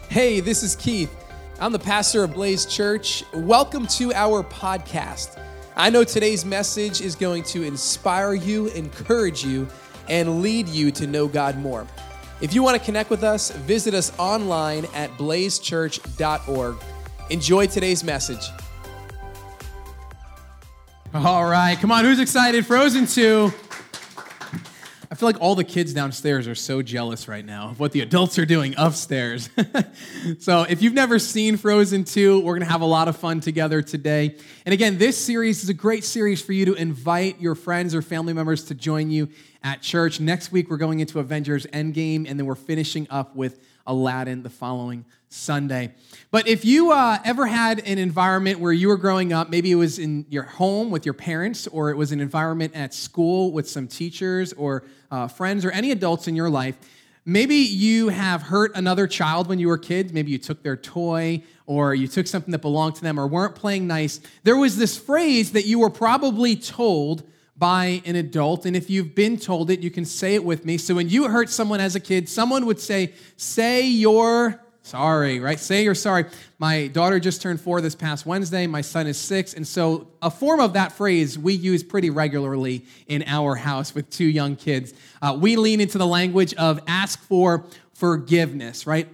Hey, this is Keith. I'm the pastor of Blaze Church. Welcome to our podcast. I know today's message is going to inspire you, encourage you, and lead you to know God more. If you want to connect with us, visit us online at blazechurch.org. Enjoy today's message. All right, come on, who's excited? Frozen 2. I feel like all the kids downstairs are so jealous right now of what the adults are doing upstairs. So if you've never seen Frozen 2, we're going to have a lot of fun together today. And again, this series is a great series for you to invite your friends or family members to join you at church. Next week, we're going into Avengers Endgame, and then we're finishing up with Aladdin the following Sunday. But if you ever had an environment where you were growing up, maybe it was in your home with your parents, or it was an environment at school with some teachers or friends or any adults in your life, maybe you have hurt another child when you were kids. Maybe you took their toy, or you took something that belonged to them, or weren't playing nice. There was this phrase that you were probably told by an adult, and if you've been told it, you can say it with me. So when you hurt someone as a kid, someone would say you're sorry, right? Say you're sorry. My daughter just turned 4 this past Wednesday. My son is 6, and so a form of that phrase we use pretty regularly in our house with 2 young kids. We lean into the language of ask for forgiveness, right?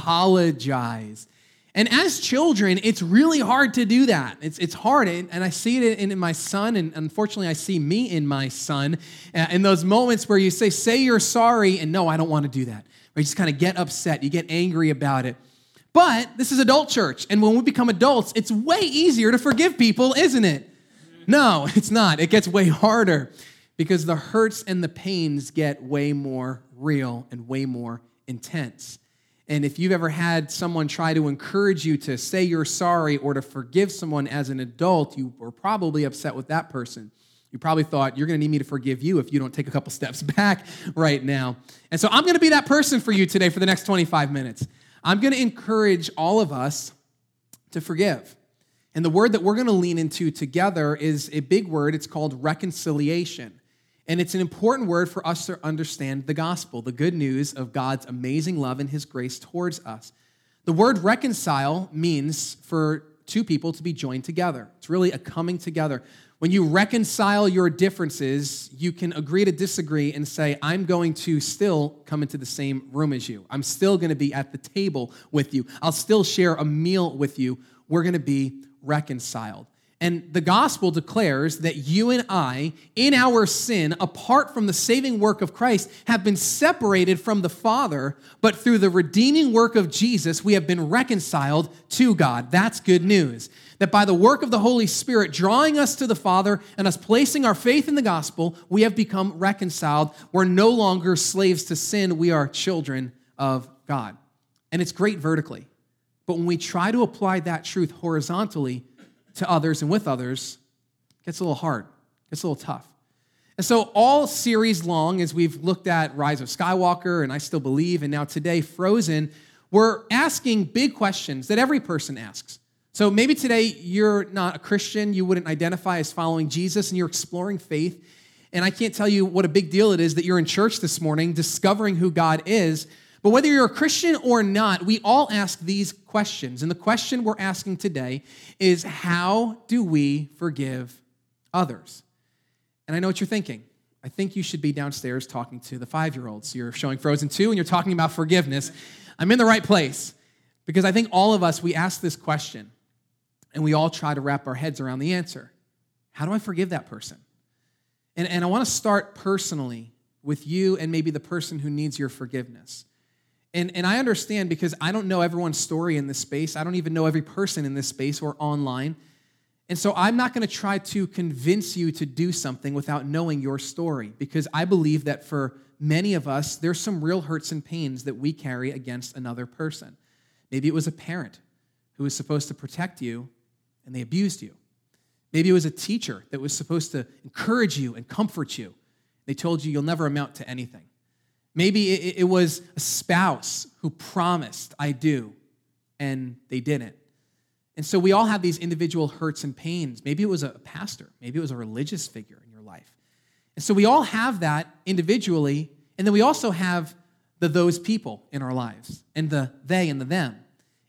Apologize. And as children, it's really hard to do that. It's hard, and I see it in my son, and unfortunately, I see me in my son, in those moments where you say you're sorry, and no, I don't want to do that. Or you just kind of get upset, you get angry about it. But this is adult church, and when we become adults, it's way easier to forgive people, isn't it? No, it's not. It gets way harder because the hurts and the pains get way more real and way more intense. And if you've ever had someone try to encourage you to say you're sorry or to forgive someone as an adult, you were probably upset with that person. You probably thought, you're going to need me to forgive you if you don't take a couple steps back right now. And so I'm going to be that person for you today for the next 25 minutes. I'm going to encourage all of us to forgive. And the word that we're going to lean into together is a big word. It's called reconciliation. And it's an important word for us to understand the gospel, the good news of God's amazing love and his grace towards us. The word reconcile means for 2 people to be joined together. It's really a coming together. When you reconcile your differences, you can agree to disagree and say, I'm going to still come into the same room as you. I'm still going to be at the table with you. I'll still share a meal with you. We're going to be reconciled. And the gospel declares that you and I, in our sin, apart from the saving work of Christ, have been separated from the Father, but through the redeeming work of Jesus, we have been reconciled to God. That's good news. That by the work of the Holy Spirit drawing us to the Father and us placing our faith in the gospel, we have become reconciled. We're no longer slaves to sin. We are children of God. And it's great vertically. But when we try to apply that truth horizontally to others and with others, it gets a little hard, it gets a little tough. And so all series long, as we've looked at Rise of Skywalker, and I Still Believe, and now today, Frozen, we're asking big questions that every person asks. So maybe today you're not a Christian, you wouldn't identify as following Jesus, and you're exploring faith, and I can't tell you what a big deal it is that you're in church this morning discovering who God is. But whether you're a Christian or not, we all ask these questions. And the question we're asking today is, how do we forgive others? And I know what you're thinking. I think you should be downstairs talking to the 5-year-olds. You're showing Frozen 2 and you're talking about forgiveness. I'm in the right place because I think all of us, we ask this question and we all try to wrap our heads around the answer. How do I forgive that person? And I want to start personally with you and maybe the person who needs your forgiveness. And I understand because I don't know everyone's story in this space. I don't even know every person in this space or online. And so I'm not going to try to convince you to do something without knowing your story, because I believe that for many of us, there's some real hurts and pains that we carry against another person. Maybe it was a parent who was supposed to protect you and they abused you. Maybe it was a teacher that was supposed to encourage you and comfort you. They told you you'll never amount to anything. Maybe it was a spouse who promised, I do, and they didn't. And so we all have these individual hurts and pains. Maybe it was a pastor. Maybe it was a religious figure in your life. And so we all have that individually, and then we also have the those people in our lives, and the they and the them.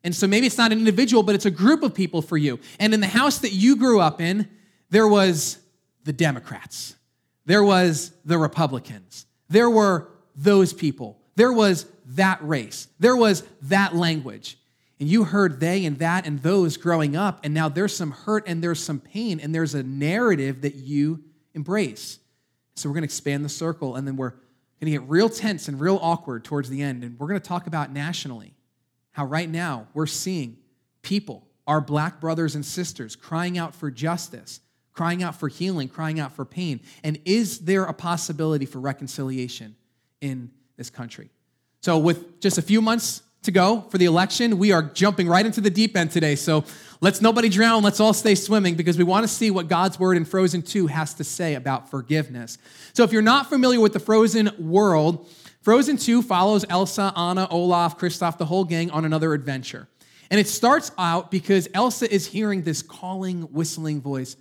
And so maybe it's not an individual, but it's a group of people for you. And in the house that you grew up in, there was the Democrats. There was the Republicans. There were those people. There was that race. There was that language. And you heard they and that and those growing up, and now there's some hurt and there's some pain, and there's a narrative that you embrace. So we're going to expand the circle, and then we're going to get real tense and real awkward towards the end, and we're going to talk about nationally how right now we're seeing people, our black brothers and sisters, crying out for justice, crying out for healing, crying out for pain. And is there a possibility for reconciliation in this country? So with just a few months to go for the election, we are jumping right into the deep end today. So let's nobody drown. Let's all stay swimming because we want to see what God's word in Frozen 2 has to say about forgiveness. So if you're not familiar with the Frozen world, Frozen 2 follows Elsa, Anna, Olaf, Kristoff, the whole gang on another adventure. And it starts out because Elsa is hearing this calling, whistling voice.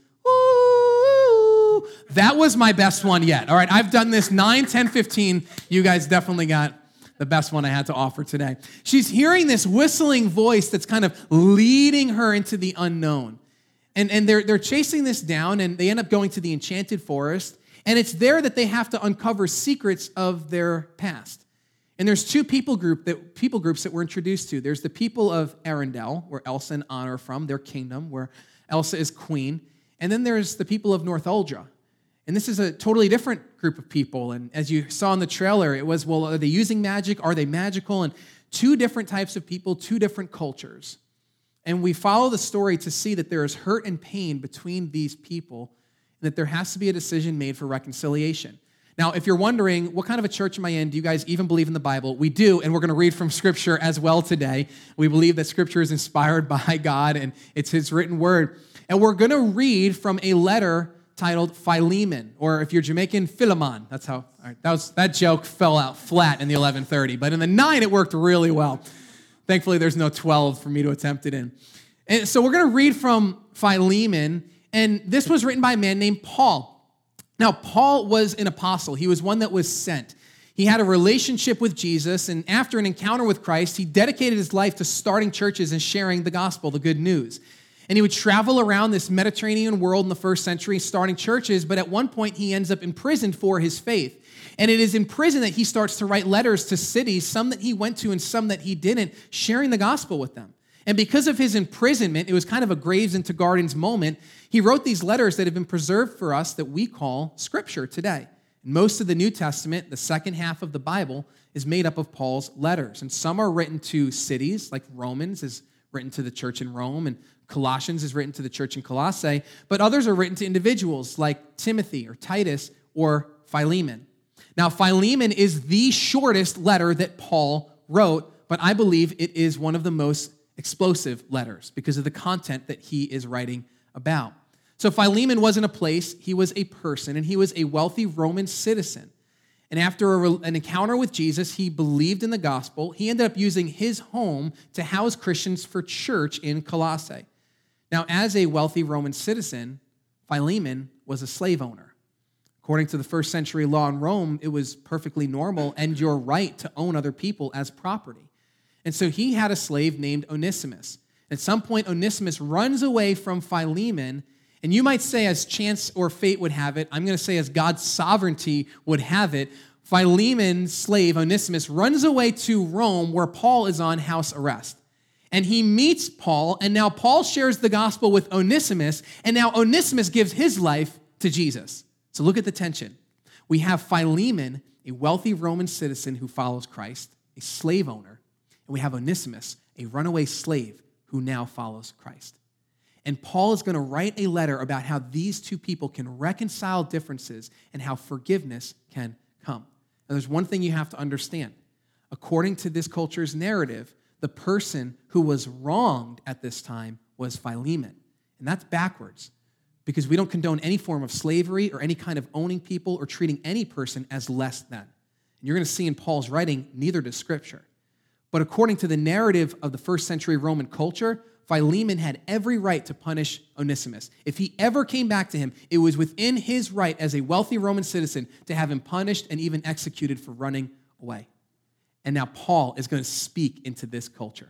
Ooh. That was my best one yet. All right, I've done this 9, 10, 15. You guys definitely got the best one I had to offer today. She's hearing this whistling voice that's kind of leading her into the unknown. And they're chasing this down, and they end up going to the Enchanted Forest. And it's there that they have to uncover secrets of their past. And there's two people groups that we're introduced to. There's the people of Arendelle, where Elsa and Anna are from, their kingdom, where Elsa is queen. And then there's the people of Northuldra. And this is a totally different group of people. And as you saw in the trailer, it was, well, are they using magic? Are they magical? And two different types of people, two different cultures. And we follow the story to see that there is hurt and pain between these people, and that there has to be a decision made for reconciliation. Now, if you're wondering, what kind of a church am I in? Do you guys even believe in the Bible? We do, and we're going to read from Scripture as well today. We believe that Scripture is inspired by God, and it's His written word. And we're going to read from a letter titled Philemon, or if you're Jamaican, Philemon. That's how, all right, that joke fell out flat in the 11:30, but in the 9, it worked really well. Thankfully, there's no 12 for me to attempt it in. And so we're going to read from Philemon, and this was written by a man named Paul. Now, Paul was an apostle. He was one that was sent. He had a relationship with Jesus, and after an encounter with Christ, he dedicated his life to starting churches and sharing the gospel, the good news. And he would travel around this Mediterranean world in the first century, starting churches, but at one point, he ends up imprisoned for his faith. And it is in prison that he starts to write letters to cities, some that he went to and some that he didn't, sharing the gospel with them. And because of his imprisonment, it was kind of a Graves into Gardens moment, he wrote these letters that have been preserved for us that we call Scripture today. And most of the New Testament, the second half of the Bible, is made up of Paul's letters. And some are written to cities, like Romans is written to the church in Rome, and Colossians is written to the church in Colossae, but others are written to individuals like Timothy or Titus or Philemon. Now, Philemon is the shortest letter that Paul wrote, but I believe it is one of the most explosive letters because of the content that he is writing about. So Philemon wasn't a place, he was a person, and he was a wealthy Roman citizen. And after an encounter with Jesus, he believed in the gospel. He ended up using his home to house Christians for church in Colossae. Now, as a wealthy Roman citizen, Philemon was a slave owner. According to the first century law in Rome, it was perfectly normal and your right to own other people as property. And so he had a slave named Onesimus. At some point, Onesimus runs away from Philemon, and you might say, as chance or fate would have it, I'm going to say as God's sovereignty would have it, Philemon's slave, Onesimus, runs away to Rome where Paul is on house arrest. And he meets Paul, and now Paul shares the gospel with Onesimus, and now Onesimus gives his life to Jesus. So look at the tension. We have Philemon, a wealthy Roman citizen who follows Christ, a slave owner, and we have Onesimus, a runaway slave who now follows Christ. And Paul is going to write a letter about how these two people can reconcile differences and how forgiveness can come. Now, there's one thing you have to understand. According to this culture's narrative, the person who was wronged at this time was Philemon. And that's backwards because we don't condone any form of slavery or any kind of owning people or treating any person as less than. And you're going to see in Paul's writing, neither does Scripture. But according to the narrative of the first century Roman culture, Philemon had every right to punish Onesimus. If he ever came back to him, it was within his right as a wealthy Roman citizen to have him punished and even executed for running away. And now Paul is going to speak into this culture.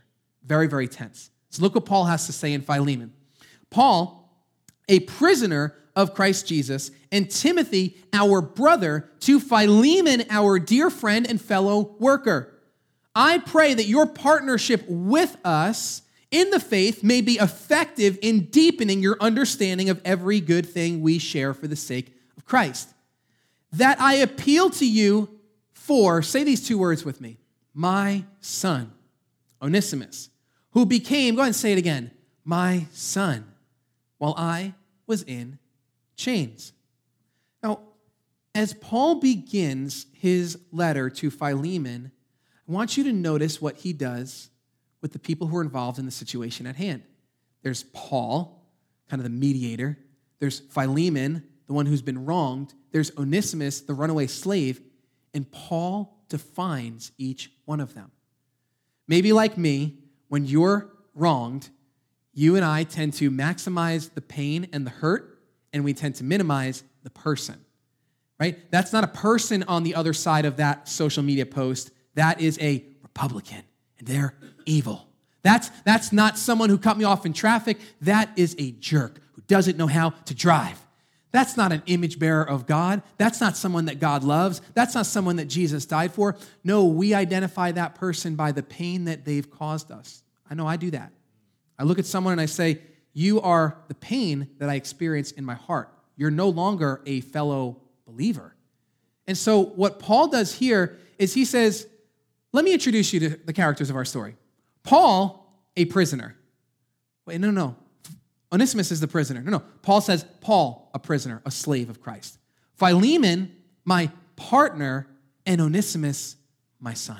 Very, very tense. So look what Paul has to say in Philemon. Paul, a prisoner of Christ Jesus, and Timothy, our brother, to Philemon, our dear friend and fellow worker. I pray that your partnership with us in the faith may be effective in deepening your understanding of every good thing we share for the sake of Christ. That I appeal to you for, say these two words with me, my son, Onesimus, who became, go ahead and say it again, my son, while I was in chains. Now, as Paul begins his letter to Philemon, I want you to notice what he does with the people who are involved in the situation at hand. There's Paul, kind of the mediator. There's Philemon, the one who's been wronged. There's Onesimus, the runaway slave. And Paul defines each one of them. Maybe like me, when you're wronged, you and I tend to maximize the pain and the hurt, and we tend to minimize the person, right? That's not a person on the other side of that social media post. That is a Republican, and they're evil. That's not someone who cut me off in traffic. That is a jerk who doesn't know how to drive. That's not an image bearer of God. That's not someone that God loves. That's not someone that Jesus died for. No, we identify that person by the pain that they've caused us. I know I do that. I look at someone and I say, you are the pain that I experience in my heart. You're no longer a fellow believer. And so what Paul does here is he says, let me introduce you to the characters of our story. Paul, a prisoner. Wait, no. Onesimus is the prisoner. No. Paul says, Paul, a prisoner, a slave of Christ. Philemon, my partner, and Onesimus, my son.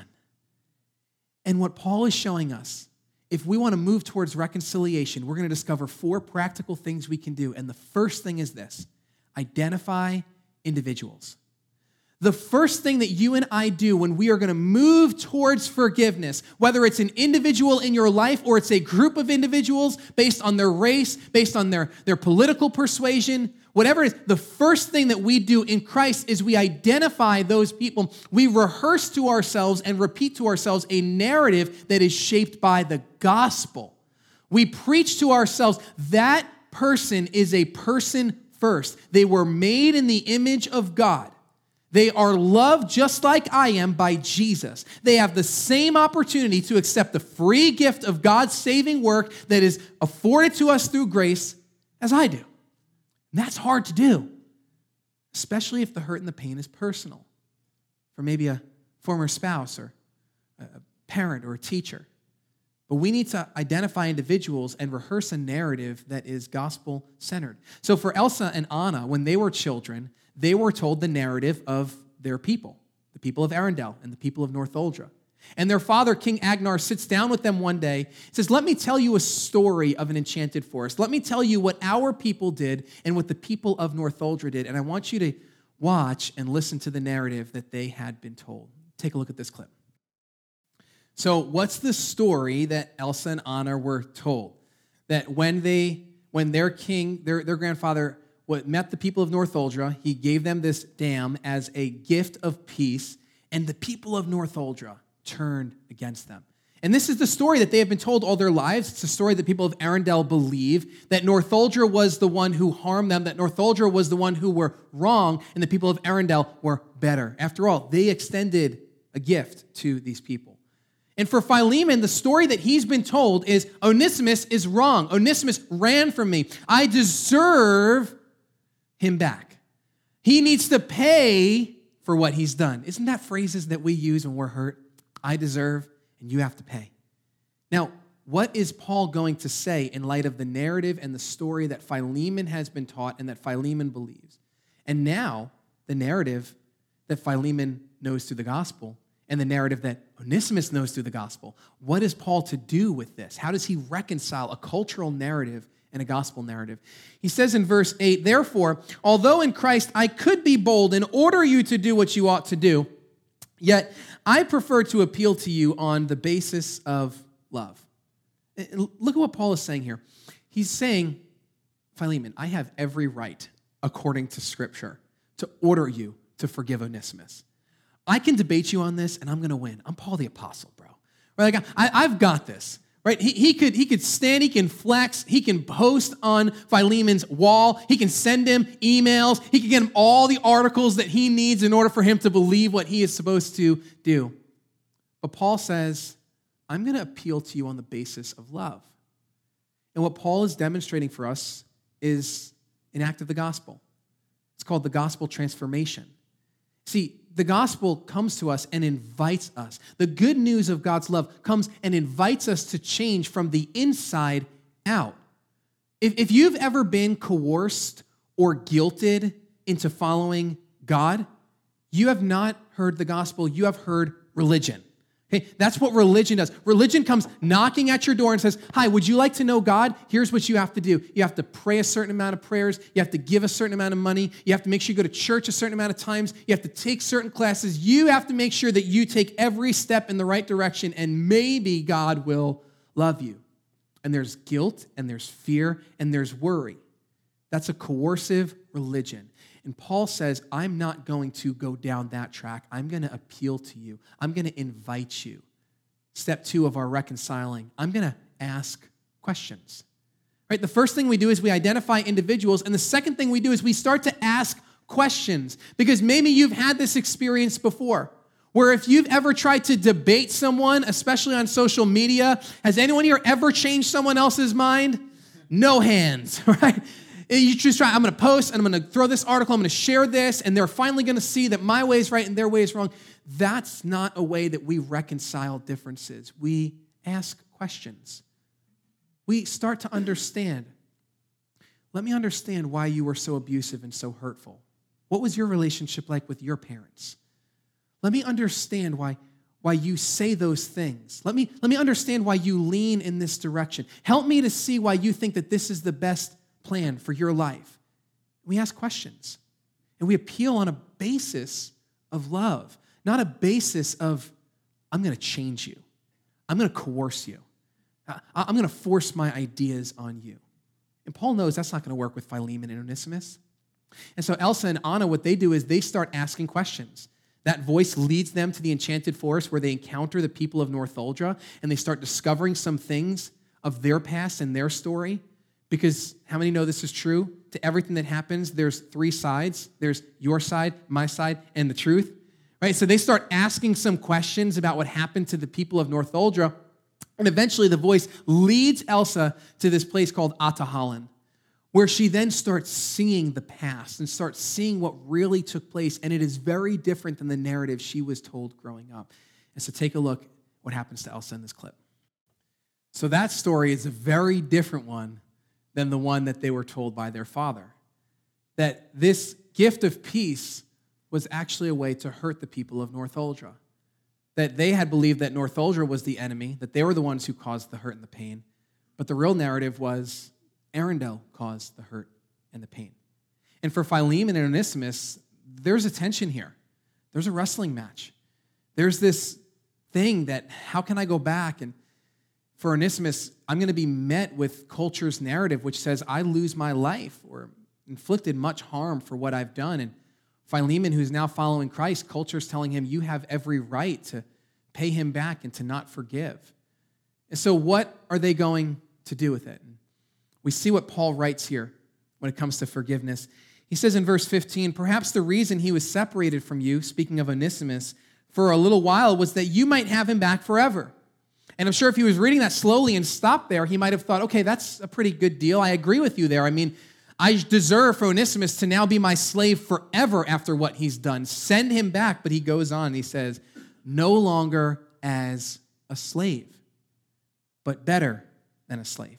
And what Paul is showing us, if we want to move towards reconciliation, we're going to discover 4 practical things we can do. And the first thing is this: identify individuals. The first thing that you and I do when we are going to move towards forgiveness, whether it's an individual in your life or it's a group of individuals based on their race, based on their political persuasion, whatever it is, the first thing that we do in Christ is we identify those people. We rehearse to ourselves and repeat to ourselves a narrative that is shaped by the gospel. We preach to ourselves that person is a person first. They were made in the image of God. They are loved just like I am by Jesus. They have the same opportunity to accept the free gift of God's saving work that is afforded to us through grace as I do. And that's hard to do, especially if the hurt and the pain is personal, for maybe a former spouse or a parent or a teacher. But we need to identify individuals and rehearse a narrative that is gospel-centered. So for Elsa and Anna, when they were children, they were told the narrative of their people, the people of Arundel and the people of Northuldra. And their father, King Agnar, sits down with them one day and says, let me tell you a story of an enchanted forest. Let me tell you what our people did and what the people of Northuldra did. And I want you to watch and listen to the narrative that they had been told. Take a look at this clip. So what's the story that Elsa and Anna were told? That when their king, their grandfather met the people of Northuldra, he gave them this dam as a gift of peace, and the people of Northuldra turned against them. And this is the story that they have been told all their lives. It's a story that people of Arundel believe, that Northuldra was the one who harmed them, that Northuldra was the one who were wrong, and the people of Arundel were better. After all, they extended a gift to these people. And for Philemon, the story that he's been told is, Onesimus is wrong. Onesimus ran from me. I deserve him back. He needs to pay for what he's done. Isn't that phrases that we use when we're hurt? I deserve, and you have to pay. Now, what is Paul going to say in light of the narrative and the story that Philemon has been taught and that Philemon believes? And now, the narrative that Philemon knows through the gospel and the narrative that Onesimus knows through the gospel. What is Paul to do with this? How does he reconcile a cultural narrative and a gospel narrative? He says in verse 8, therefore, although in Christ I could be bold and order you to do what you ought to do, yet I prefer to appeal to you on the basis of love. Look at what Paul is saying here. He's saying, Philemon, I have every right, according to Scripture, to order you to forgive Onesimus. I can debate you on this, and I'm going to win. I'm Paul the Apostle, bro. Like, I've got this. right? He could stand, he can flex, he can post on Philemon's wall, he can send him emails, he can get him all the articles that he needs in order for him to believe what he is supposed to do. But Paul says, I'm going to appeal to you on the basis of love. And what Paul is demonstrating for us is an act of the gospel. It's called the gospel transformation. See, the gospel comes to us and invites us. The good news of God's love comes and invites us to change from the inside out. If you've ever been coerced or guilted into following God, you have not heard the gospel, you have heard religion. Okay, that's what religion does. Religion comes knocking at your door and says, hi, would you like to know God? Here's what you have to do. You have to pray a certain amount of prayers. You have to give a certain amount of money. You have to make sure you go to church a certain amount of times. You have to take certain classes. You have to make sure that you take every step in the right direction, and maybe God will love you. And there's guilt, and there's fear, and there's worry. That's a coercive religion. And Paul says, I'm not going to go down that track. I'm going to appeal to you. I'm going to invite you. Step 2 of our reconciling, I'm going to ask questions. Right? The first thing we do is we identify individuals, and the second thing we do is we start to ask questions. Because maybe you've had this experience before, where if you've ever tried to debate someone, especially on social media, has anyone here ever changed someone else's mind? No hands, right? You just try, I'm going to post, and I'm going to throw this article, I'm going to share this, and they're finally going to see that my way is right and their way is wrong. That's not a way that we reconcile differences. We ask questions. We start to understand. Let me understand why you were so abusive and so hurtful. What was your relationship like with your parents? Let me understand why you say those things. Let me understand why you lean in this direction. Help me to see why you think that this is the best plan for your life. We ask questions, and we appeal on a basis of love, not a basis of, I'm going to change you. I'm going to coerce you. I'm going to force my ideas on you. And Paul knows that's not going to work with Philemon and Onesimus. And so Elsa and Anna, what they do is they start asking questions. That voice leads them to the enchanted forest where they encounter the people of Northuldra, and they start discovering some things of their past and their story. Because how many know this is true? To everything that happens, there's 3 sides. There's your side, my side, and the truth. Right? So they start asking some questions about what happened to the people of Northuldra. And eventually the voice leads Elsa to this place called Atahallan, where she then starts seeing the past and starts seeing what really took place. And it is very different than the narrative she was told growing up. And so take a look at what happens to Elsa in this clip. So that story is a very different one than the one that they were told by their father. That this gift of peace was actually a way to hurt the people of Northuldra. That they had believed that Northuldra was the enemy, that they were the ones who caused the hurt and the pain. But the real narrative was Arundel caused the hurt and the pain. And for Philemon and Onesimus, there's a tension here. There's a wrestling match. There's this thing that, how can I go back? And for Onesimus, I'm going to be met with culture's narrative, which says I lose my life or inflicted much harm for what I've done. And Philemon, who's now following Christ, culture's telling him you have every right to pay him back and to not forgive. And so what are they going to do with it? We see what Paul writes here when it comes to forgiveness. He says in verse 15, perhaps the reason he was separated from you, speaking of Onesimus, for a little while was that you might have him back forever. And I'm sure if he was reading that slowly and stopped there, he might have thought, okay, that's a pretty good deal. I agree with you there. I mean, I deserve for Onesimus to now be my slave forever after what he's done. Send him back. But he goes on, he says, no longer as a slave, but better than a slave,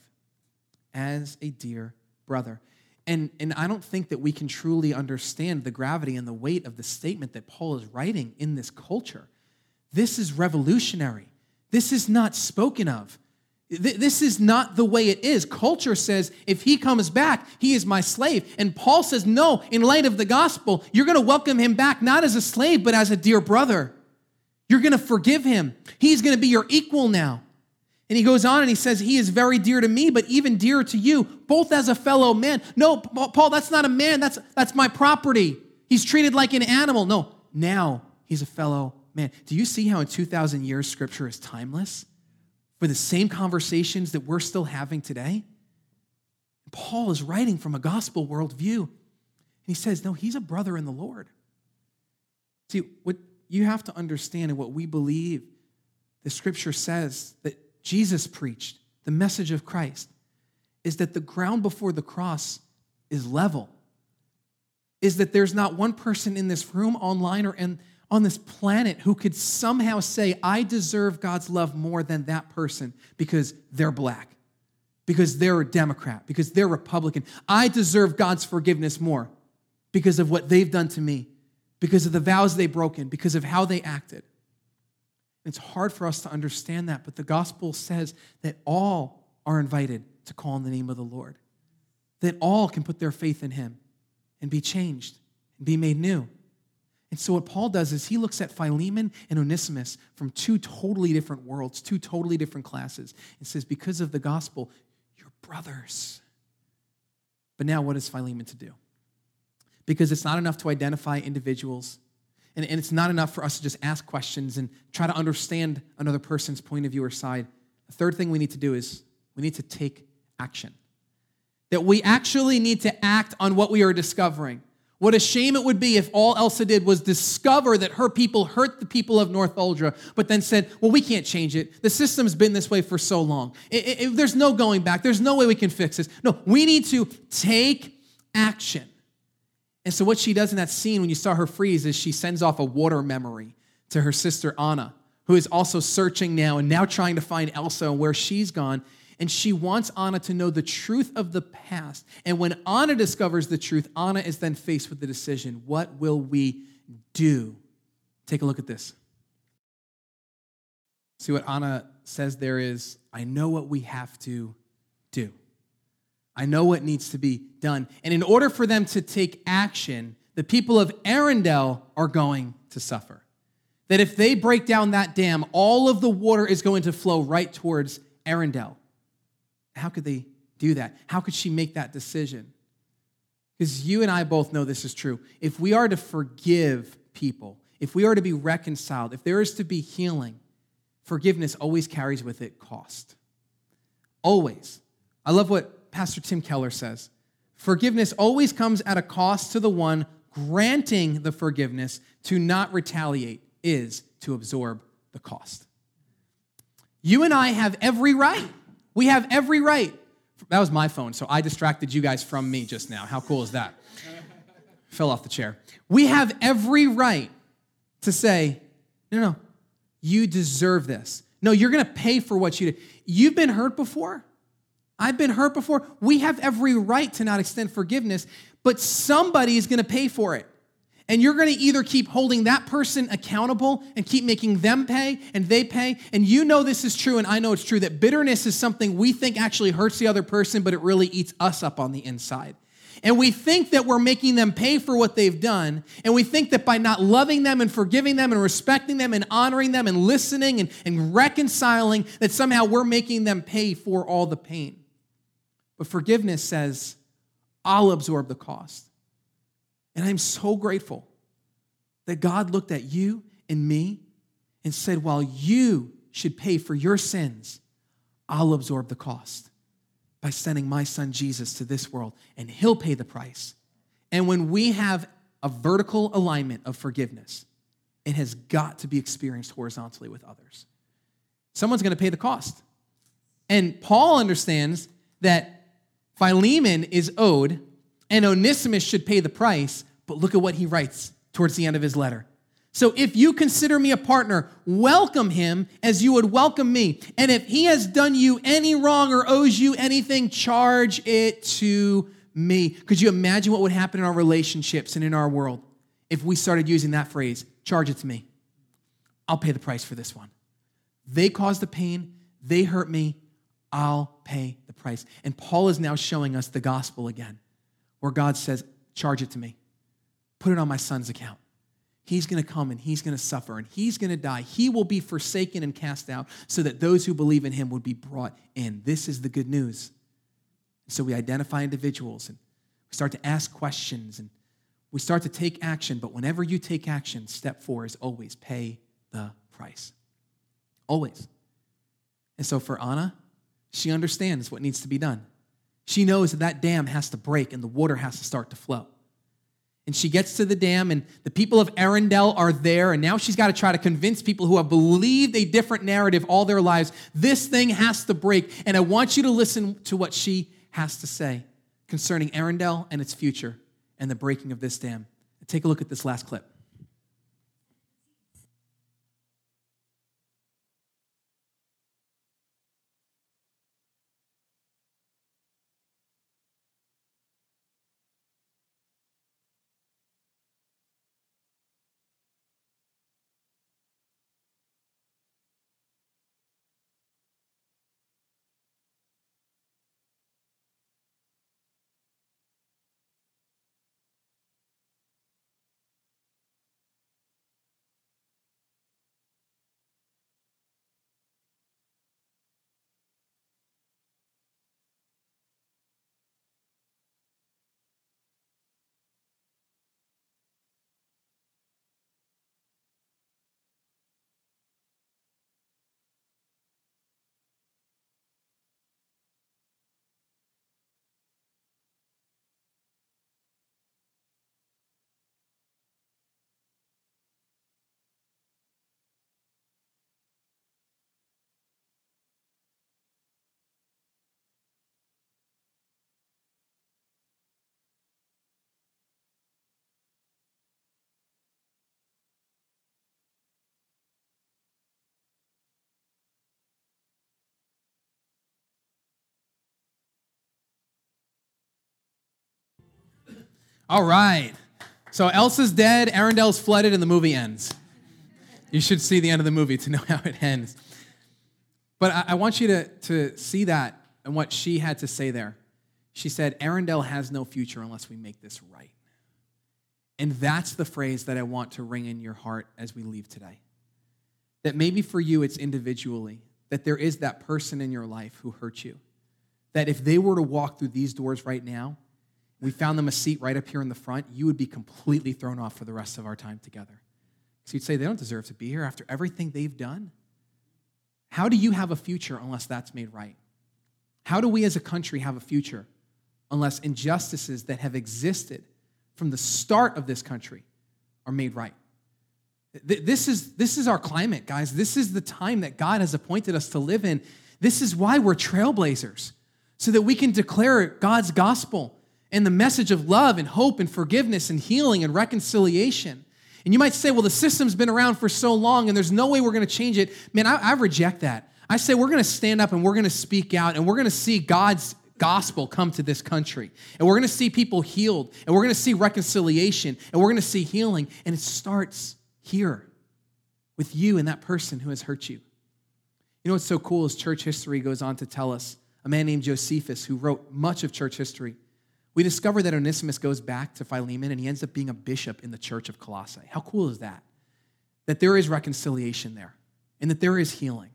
as a dear brother. And I don't think that we can truly understand the gravity and the weight of the statement that Paul is writing in this culture. This is revolutionary. This is not spoken of. This is not the way it is. Culture says, if he comes back, he is my slave. And Paul says, no, in light of the gospel, you're going to welcome him back, not as a slave, but as a dear brother. You're going to forgive him. He's going to be your equal now. And he goes on and he says, he is very dear to me, but even dearer to you, both as a fellow man. No, Paul, that's not a man. That's my property. He's treated like an animal. No, now he's a fellow man. Do you see how in 2,000 years Scripture is timeless? for the same conversations that we're still having today? Paul is writing from a gospel worldview. And he says, no, he's a brother in the Lord. See, what you have to understand and what we believe, the scripture says that Jesus preached, the message of Christ, is that the ground before the cross is level. Is that there's not one person in this room, online, or on this planet who could somehow say, I deserve God's love more than that person because they're black, because they're a Democrat, because they're Republican. I deserve God's forgiveness more because of what they've done to me, because of the vows they've broken, because of how they acted. It's hard for us to understand that, but the gospel says that all are invited to call on the name of the Lord, that all can put their faith in him and be changed and be made new. And so what Paul does is he looks at Philemon and Onesimus from two totally different worlds, two totally different classes, and says, because of the gospel, you're brothers. But now what is Philemon to do? Because it's not enough to identify individuals, and it's not enough for us to just ask questions and try to understand another person's point of view or side. The third thing we need to do is we need to take action. That we actually need to act on what we are discovering. What a shame it would be if all Elsa did was discover that her people hurt the people of North Uldra, but then said, well, we can't change it. The system's been this way for so long. There's no going back. There's no way we can fix this. No, we need to take action. And so what she does in that scene when you saw her freeze is she sends off a water memory to her sister Anna, who is also searching now and now trying to find Elsa and where she's gone. And she wants Anna to know the truth of the past. And when Anna discovers the truth, Anna is then faced with the decision, what will we do? Take a look at this. See what Anna says there is, I know what we have to do. I know what needs to be done. And in order for them to take action, the people of Arendelle are going to suffer. That if they break down that dam, all of the water is going to flow right towards Arendelle. How could they do that? How could she make that decision? Because you and I both know this is true. If we are to forgive people, if we are to be reconciled, if there is to be healing, forgiveness always carries with it cost. Always. I love what Pastor Tim Keller says. Forgiveness always comes at a cost to the one granting the forgiveness. To not retaliate is to absorb the cost. You and I have every right. We have every right. That was my phone, so I distracted you guys from me just now. How cool is that? Fell off the chair. We have every right to say, no, you deserve this. No, you're going to pay for what you did. You've been hurt before. I've been hurt before. We have every right to not extend forgiveness, but somebody is going to pay for it. And you're going to either keep holding that person accountable and keep making them pay and they pay. And you know this is true, and I know it's true, that bitterness is something we think actually hurts the other person, but it really eats us up on the inside. And we think that we're making them pay for what they've done. And we think that by not loving them and forgiving them and respecting them and honoring them and listening and reconciling, that somehow we're making them pay for all the pain. But forgiveness says, I'll absorb the cost. And I'm so grateful that God looked at you and me and said, while you should pay for your sins, I'll absorb the cost by sending my son Jesus to this world, and he'll pay the price. And when we have a vertical alignment of forgiveness, it has got to be experienced horizontally with others. Someone's going to pay the cost. And Paul understands that Philemon is owed, and Onesimus should pay the price, but look at what he writes towards the end of his letter. So if you consider me a partner, welcome him as you would welcome me. And if he has done you any wrong or owes you anything, charge it to me. Could you imagine what would happen in our relationships and in our world if we started using that phrase, charge it to me? I'll pay the price for this one. They caused the pain. They hurt me. I'll pay the price. And Paul is now showing us the gospel again, where God says, charge it to me. Put it on my son's account. He's going to come and he's going to suffer and he's going to die. He will be forsaken and cast out so that those who believe in him would be brought in. This is the good news. So we identify individuals and we start to ask questions and we start to take action. But whenever you take action, step 4 is always pay the price. Always. And so for Anna, she understands what needs to be done. She knows that that dam has to break and the water has to start to flow. And she gets to the dam, and the people of Arendelle are there, and now she's got to try to convince people who have believed a different narrative all their lives, this thing has to break. And I want you to listen to what she has to say concerning Arendelle and its future and the breaking of this dam. Take a look at this last clip. All right. So Elsa's dead, Arendelle's flooded, and the movie ends. You should see the end of the movie to know how it ends. But I want you to see that and what she had to say there. She said, Arendelle has no future unless we make this right. And that's the phrase that I want to ring in your heart as we leave today. That maybe for you it's individually, that there is that person in your life who hurt you. That if they were to walk through these doors right now, we found them a seat right up here in the front, you would be completely thrown off for the rest of our time together. So you'd say, they don't deserve to be here after everything they've done. How do you have a future unless that's made right? How do we as a country have a future unless injustices that have existed from the start of this country are made right? This is our climate, guys. This is the time that God has appointed us to live in. This is why we're trailblazers, so that we can declare God's gospel and the message of love and hope and forgiveness and healing and reconciliation. And you might say, well, the system's been around for so long and there's no way we're going to change it. Man, I reject that. I say we're going to stand up and we're going to speak out and we're going to see God's gospel come to this country. And we're going to see people healed and we're going to see reconciliation and we're going to see healing. And it starts here with you and that person who has hurt you. You know what's so cool is church history goes on to tell us, a man named Josephus who wrote much of church history, we discover that Onesimus goes back to Philemon and he ends up being a bishop in the church of Colossae. How cool is that? That there is reconciliation there and that there is healing.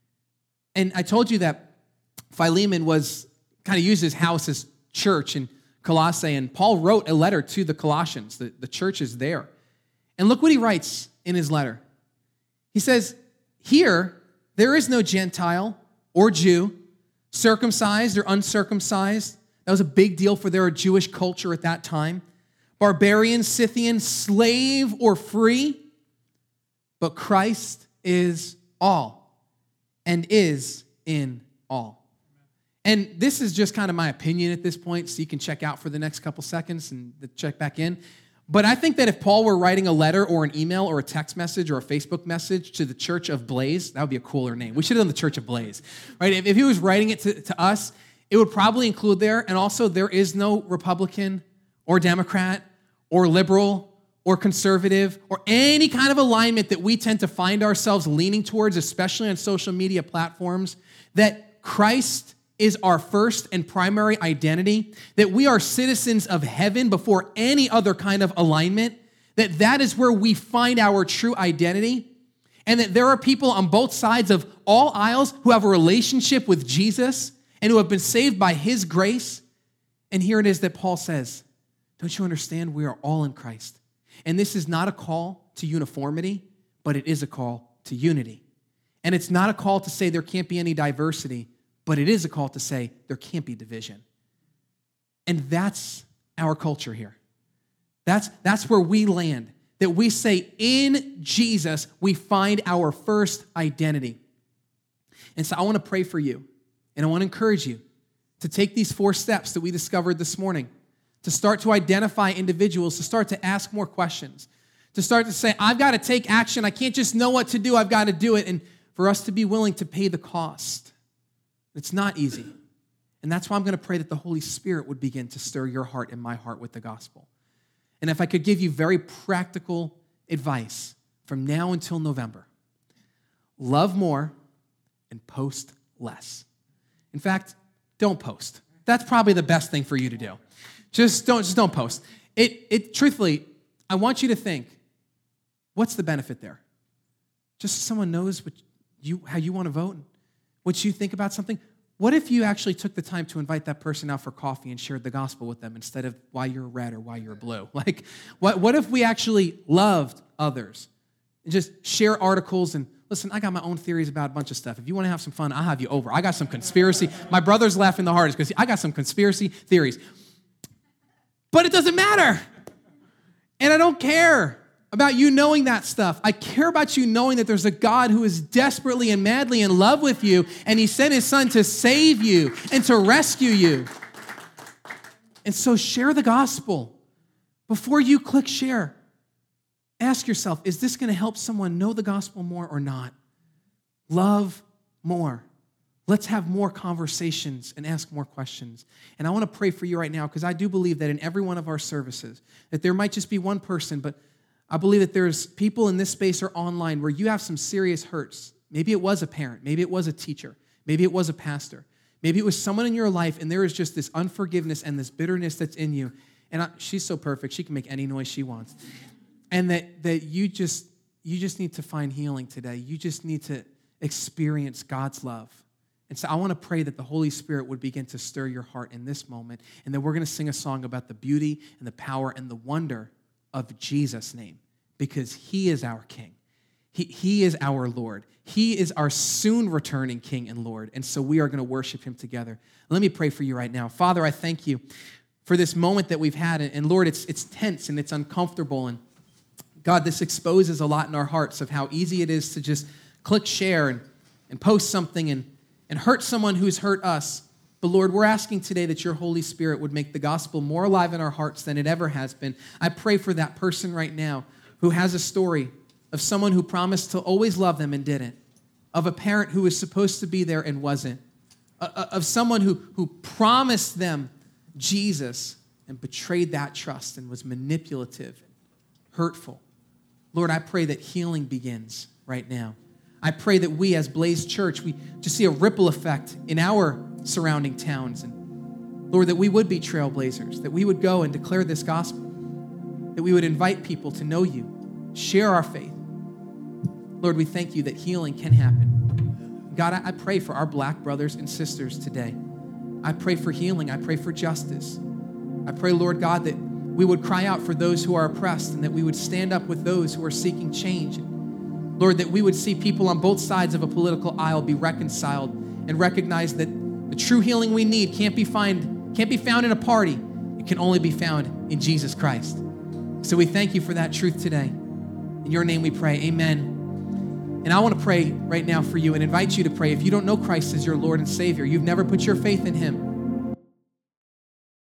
And I told you that Philemon was kind of used his house as church in Colossae, and Paul wrote a letter to the Colossians. The church is there. And look what he writes in his letter. He says, here there is no Gentile or Jew, circumcised or uncircumcised. That was a big deal for their Jewish culture at that time. Barbarian, Scythian, slave or free. But Christ is all and is in all. And this is just kind of my opinion at this point, so you can check out for the next couple seconds and check back in. But I think that if Paul were writing a letter or an email or a text message or a Facebook message to the Church of Blaze, that would be a cooler name. We should have done the Church of Blaze, right? If he was writing it to us, it would probably include there, and also there is no Republican or Democrat or liberal or conservative or any kind of alignment that we tend to find ourselves leaning towards, especially on social media platforms, that Christ is our first and primary identity, that we are citizens of heaven before any other kind of alignment, that is where we find our true identity, and that there are people on both sides of all aisles who have a relationship with Jesus and who have been saved by his grace. And here it is that Paul says, don't you understand? We are all in Christ. And this is not a call to uniformity, but it is a call to unity. And it's not a call to say there can't be any diversity, but it is a call to say there can't be division. And that's our culture here. That's where we land, that we say in Jesus, we find our first identity. And so I want to pray for you, and I want to encourage you to take these 4 steps that we discovered this morning, to start to identify individuals, to start to ask more questions, to start to say, I've got to take action. I can't just know what to do. I've got to do it. And for us to be willing to pay the cost. It's not easy. And that's why I'm going to pray that the Holy Spirit would begin to stir your heart and my heart with the gospel. And if I could give you very practical advice from now until November, love more and post less. In fact, don't post. That's probably the best thing for you to do. Just don't post. Truthfully, I want you to think, what's the benefit there? Just so someone knows how you want to vote, what you think about something. What if you actually took the time to invite that person out for coffee and shared the gospel with them instead of why you're red or why you're blue? Like, what if we actually loved others and just share articles and listen, I got my own theories about a bunch of stuff. If you want to have some fun, I'll have you over. I got some conspiracy. My brother's laughing the hardest because I got some conspiracy theories. But it doesn't matter. And I don't care about you knowing that stuff. I care about you knowing that there's a God who is desperately and madly in love with you, and he sent his son to save you and to rescue you. And so share the gospel. Before you click share, ask yourself, is this going to help someone know the gospel more or not? Love more. Let's have more conversations and ask more questions. And I want to pray for you right now because I do believe that in every one of our services, that there might just be one person, but I believe that there's people in this space or online where you have some serious hurts. Maybe it was a parent. Maybe it was a teacher. Maybe it was a pastor. Maybe it was someone in your life, and there is just this unforgiveness and this bitterness that's in you. And she's so perfect. She can make any noise she wants. And that you just need to find healing today. You just need to experience God's love. And so I want to pray that the Holy Spirit would begin to stir your heart in this moment, and that we're going to sing a song about the beauty and the power and the wonder of Jesus' name, because he is our King. He is our Lord. He is our soon returning King and Lord, and so we are going to worship him together. Let me pray for you right now. Father, I thank you for this moment that we've had, and Lord, it's tense and it's uncomfortable, and God, this exposes a lot in our hearts of how easy it is to just click share and post something and hurt someone who's hurt us. But Lord, we're asking today that your Holy Spirit would make the gospel more alive in our hearts than it ever has been. I pray for that person right now who has a story of someone who promised to always love them and didn't, of a parent who was supposed to be there and wasn't, of someone who promised them Jesus and betrayed that trust and was manipulative, hurtful. Lord, I pray that healing begins right now. I pray that we as Blaze Church, we just see a ripple effect in our surrounding towns. And Lord, that we would be trailblazers, that we would go and declare this gospel, that we would invite people to know you, share our faith. Lord, we thank you that healing can happen. God, I pray for our black brothers and sisters today. I pray for healing. I pray for justice. I pray, Lord God, that we would cry out for those who are oppressed and that we would stand up with those who are seeking change. Lord, that we would see people on both sides of a political aisle be reconciled and recognize that the true healing we need can't be found in a party. It can only be found in Jesus Christ. So we thank you for that truth today. In your name we pray, amen. And I want to pray right now for you and invite you to pray. If you don't know Christ as your Lord and Savior, you've never put your faith in him,